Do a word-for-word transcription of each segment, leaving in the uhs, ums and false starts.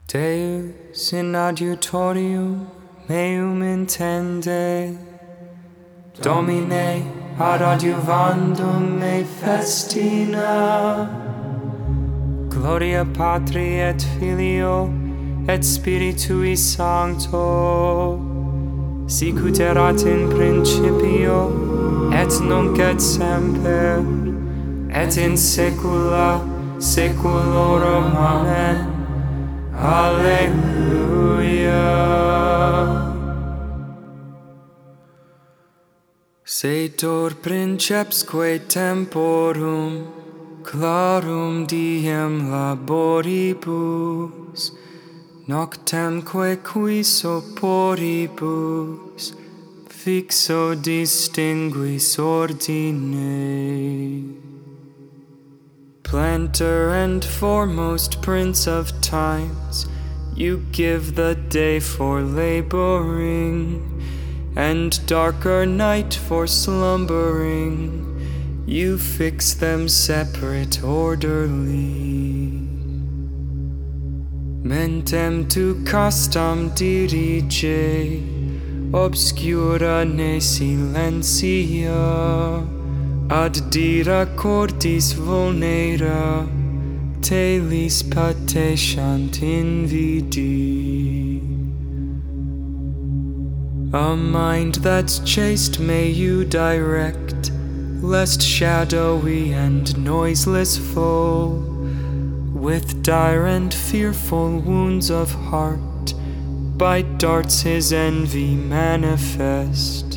Deus in adiutorium meum intende, Domine ad adiuvandum me festina. Gloria Patri et Filio et Spiritui Sancto, sicut erat in principio et nunc et semper et in saecula saeculorum. Amen. Alleluia. Setor princepsque temporum, clarum diem laboribus, noctemque quis oporibus, fixo distinguis ordine. Planter and foremost Prince of times, you give the day for laboring, and darker night for slumbering. You fix them separate orderly. Mentem tu castam dirige, obscura ne silentia, ad dira cordis vulnera, telis patentiant invidi. A mind that's chaste may you direct, lest shadowy and noiseless foe, with dire and fearful wounds of heart, by darts his envy manifest.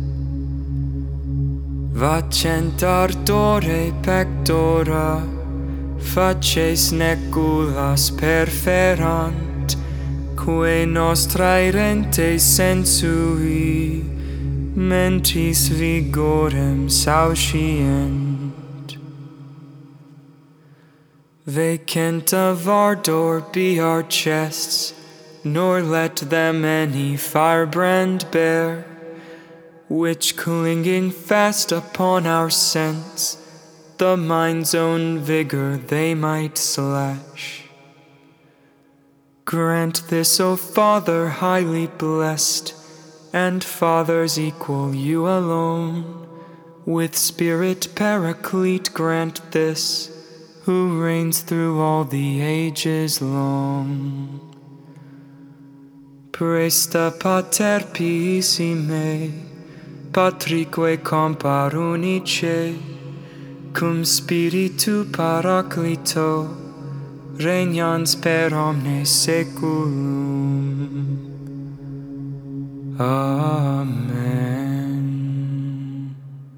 Vacent ardore pectora, faces neculas perferant, quae nostrae rentes sensui, mentis vigorem sauscient. Vacant of ardor be our chests, nor let them any firebrand bear, which clinging fast upon our sense, the mind's own vigor they might slash. Grant this, O Father highly blessed, and Fathers equal you alone, with Spirit Paraclete grant this, who reigns through all the ages long. Presta Pater Piissime, Patrique compar unice, cum Spiritu Paraclito, regnans per omnes saeculum. Amen.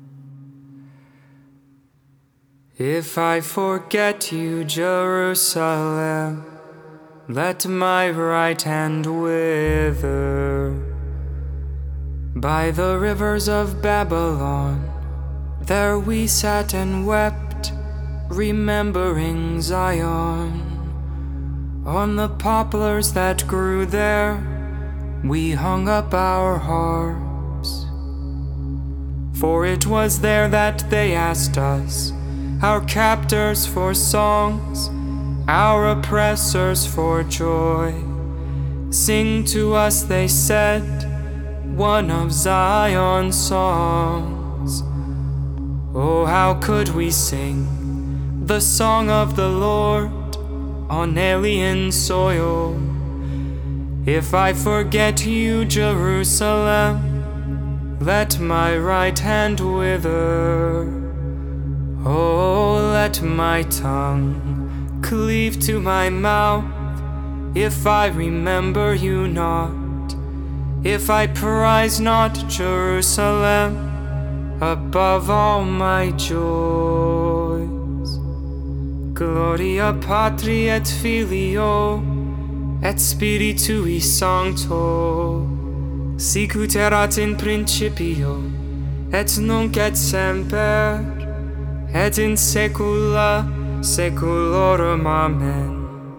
If I forget you, Jerusalem, let my right hand wither. By the rivers of Babylon, there we sat and wept, remembering Zion. On the poplars that grew there, we hung up our harps. For it was there that they asked us, our captors for songs, our oppressors for joy. Sing to us, they said, one of Zion's songs. Oh, how could we sing the song of the Lord on alien soil? If I forget you, Jerusalem, let my right hand wither. Oh, let my tongue cleave to my mouth, if I remember you not, if I prize not Jerusalem above all my joys. Gloria Patri et Filio et Spiritui Sancto, sicut erat in principio et nunc et semper et in saecula saeculorum. Amen.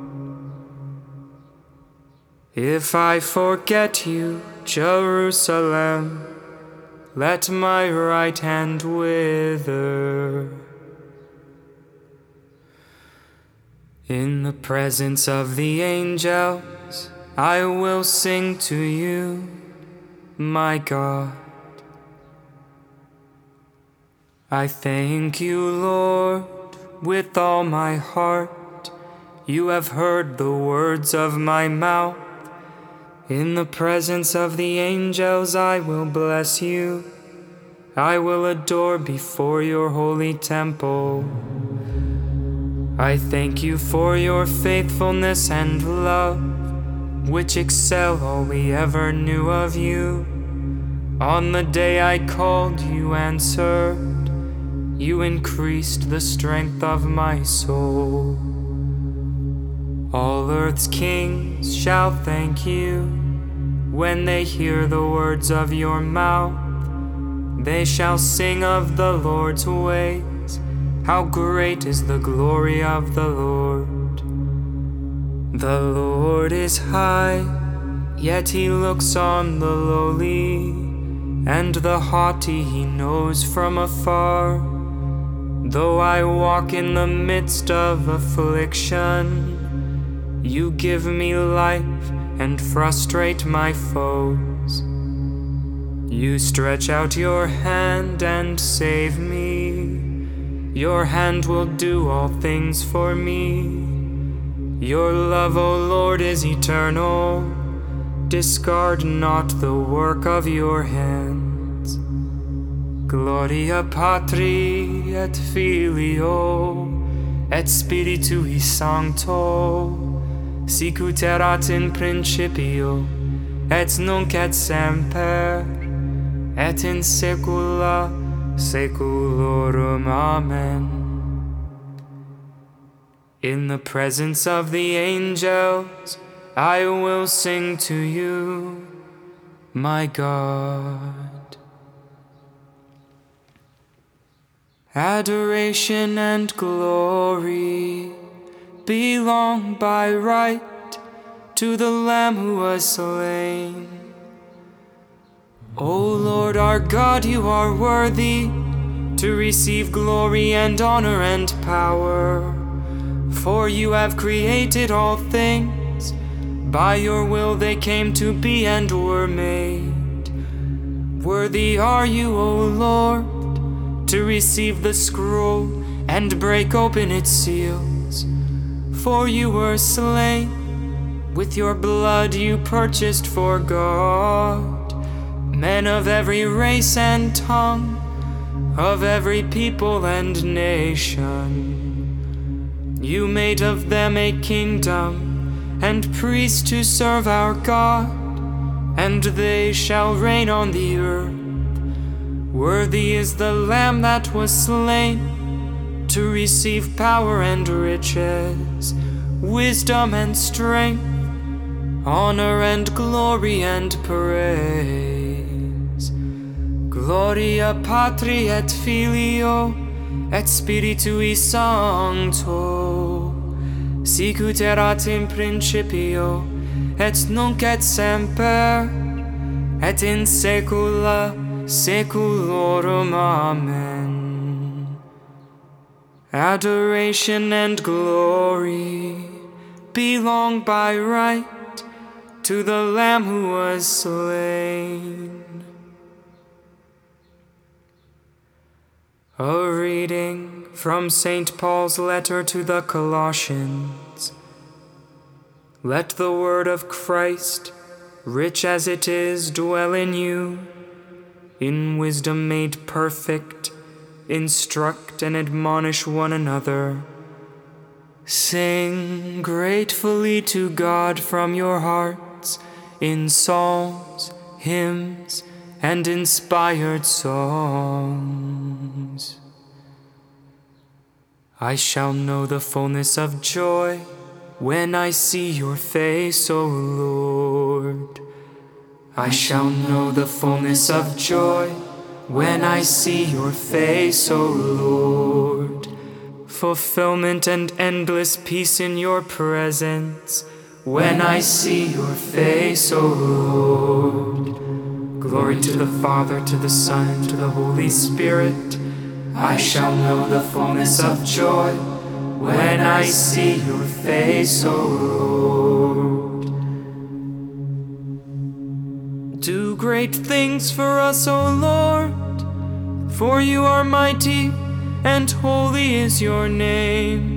If I forget you, Jerusalem, let my right hand wither. In the presence of the angels, I will sing to you, my God. I thank you, Lord, with all my heart. You have heard the words of my mouth. In the presence of the angels, I will bless you. I will adore before your holy temple. I thank you for your faithfulness and love, which excel all we ever knew of you. On the day I called, you answered. You increased the strength of my soul. All earth's kings shall thank you when they hear the words of your mouth. They shall sing of the Lord's ways. How great is the glory of the Lord. The Lord is high, yet he looks on the lowly, and the haughty he knows from afar. Though I walk in the midst of affliction, you give me life and frustrate my foes. You stretch out your hand and save me. Your hand will do all things for me. Your love, O Lord, is eternal. Discard not the work of your hands. Gloria Patri et Filio et Spiritui Sancto, sicut erat in principio et nunc et semper et in saecula saeculorum. Amen. In the presence of the angels, I will sing to you, my God. Adoration and glory belong by right to the Lamb who was slain. O Lord our God, you are worthy to receive glory and honor and power, for you have created all things. By your will they came to be and were made. Worthy are you, O Lord, to receive the scroll and break open its seals. For you were slain, with your blood you purchased for God men of every race and tongue, of every people and nation. You made of them a kingdom and priests to serve our God, and they shall reign on the earth. Worthy is the Lamb that was slain to receive power and riches, wisdom and strength, honor and glory and praise. Gloria Patri et Filio et Spiritui Sancto, sicut erat in principio et nunc et semper et in saecula saeculorum. Amen. Adoration and glory belong by right to the Lamb who was slain. A reading from Saint Paul's letter to the Colossians. Let the word of Christ, rich as it is, dwell in you, in wisdom made perfect. Instruct and admonish one another. Sing gratefully to God from your hearts in psalms, hymns, and inspired songs. I shall know the fullness of joy when I see your face, O Lord. I shall know the fullness of joy when I see your face, O Lord. Fulfillment and endless peace in your presence when I see your face, O Lord. Glory to the Father, to the Son, and to the Holy Spirit. I shall know the fullness of joy when I see your face, O Lord. Do great things for us, O Lord, for you are mighty, and holy is your name.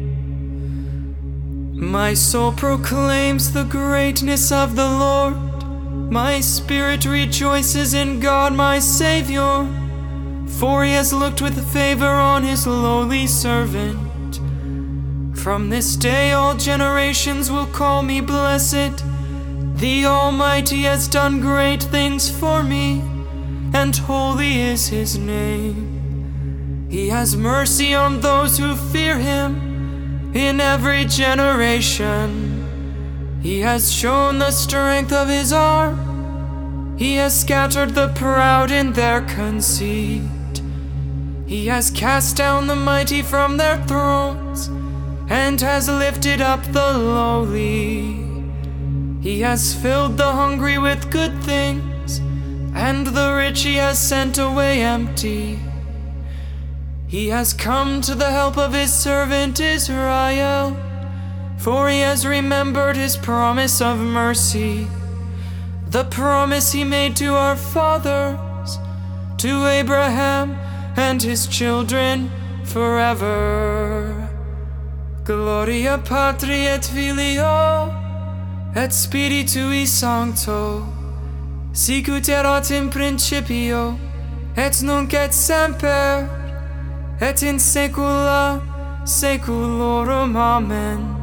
My soul proclaims the greatness of the Lord. My spirit rejoices in God my Savior, for he has looked with favor on his lowly servant. From this day all generations will call me blessed. The Almighty has done great things for me, and holy is his name. He has mercy on those who fear him in every generation. He has shown the strength of his arm. He has scattered the proud in their conceit. He has cast down the mighty from their thrones, and has lifted up the lowly. He has filled the hungry with good things, and the rich he has sent away empty. He has come to the help of his servant Israel, for he has remembered his promise of mercy, the promise he made to our fathers, to Abraham and his children forever. Gloria Patri et Filio et Spiritui Sancto, sicut erat in principio, et nunc et semper, et in saecula saeculorum. Amen.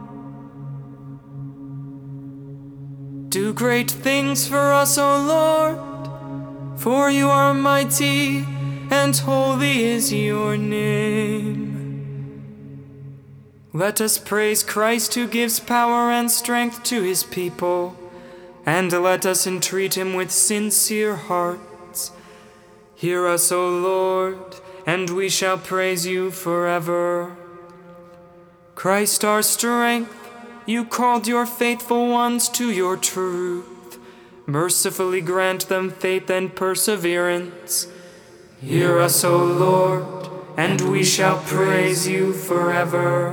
Do great things for us, O Lord, for you are mighty, and holy is your name. Let us praise Christ, who gives power and strength to his people, and let us entreat him with sincere hearts. Hear us, O Lord, and we shall praise you forever. Christ our strength, you called your faithful ones to your truth. Mercifully grant them faith and perseverance. Hear us, O Lord, and we shall praise you forever.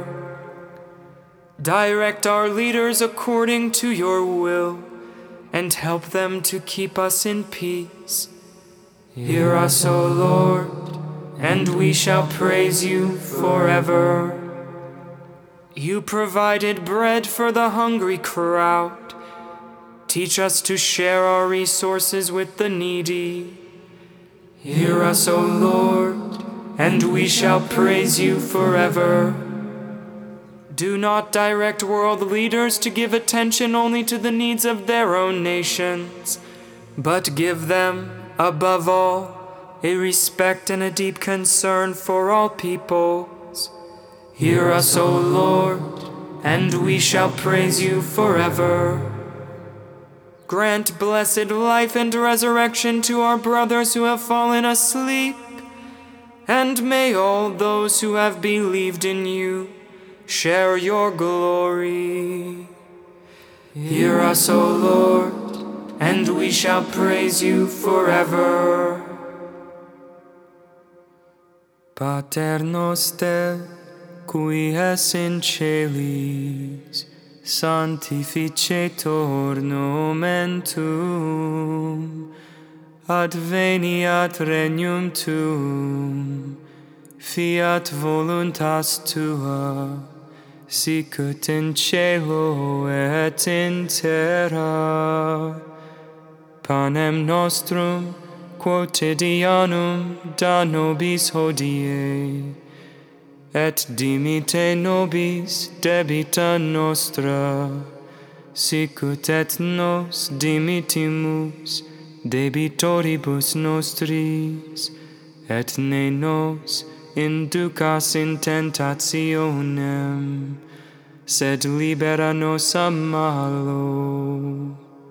Direct our leaders according to your will, and help them to keep us in peace. Hear us, O Lord, and we shall praise you forever. You provided bread for the hungry crowd. Teach us to share our resources with the needy. Hear us, O Lord, and we shall praise you forever. Do not direct world leaders to give attention only to the needs of their own nations, but give them, above all, a respect and a deep concern for all peoples. Hear us, O Lord, and we shall praise you forever. Grant blessed life and resurrection to our brothers who have fallen asleep, and may all those who have believed in you share your glory. Hear us, O Lord, and we shall praise you forever. Pater noster, qui es in celis, sanctificetur nomen tuum, adveniat regnum tuum, fiat voluntas tua, sicut in cielo et in terra. Panem nostrum quotidianum da nobis hodie, et dimite nobis debita nostra, sicut et nos dimitimus debitoribus nostris, et ne nos inducas in tentationem, sed libera nos a malo.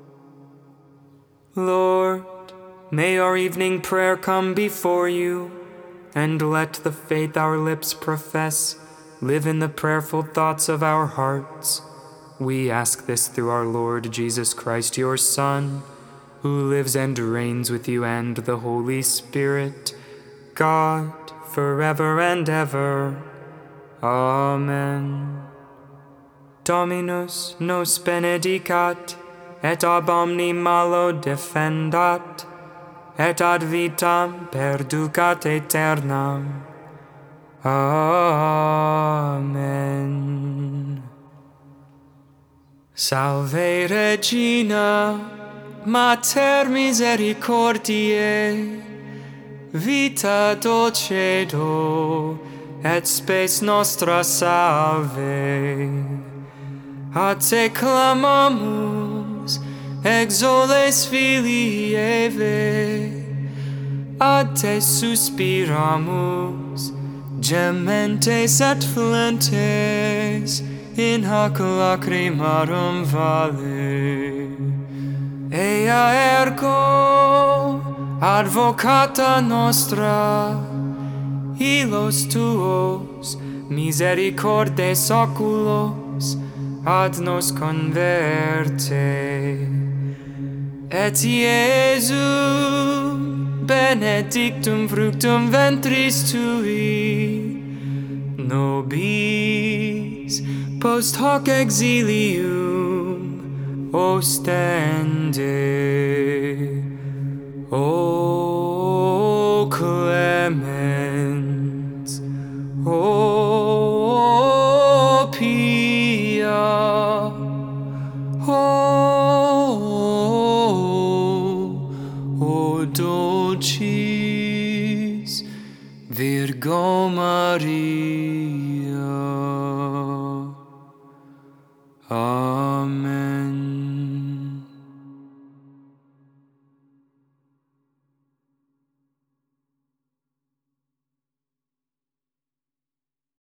Lord, may our evening prayer come before you, and let the faith our lips profess live in the prayerful thoughts of our hearts. We ask this through our Lord Jesus Christ, your Son, who lives and reigns with you and the Holy Spirit, God, forever and ever. Amen. Dominus nos benedicat, et ab omni malo defendat, et ad vitam perducat aeternam. Amen. Salve Regina, Mater misericordiae, vita dulcedo, et spes nostra salve. A te clamamus, exoles filii Eve, ad te suspiramus, gementes et flentes, in hac lacrimarum vale. Ea ergo, advocata nostra, illos tuos, misericordes oculos, ad nos converte. Et Iesum, benedictum fructum ventris tui, nobis post hoc exilium ostende. O clemens, O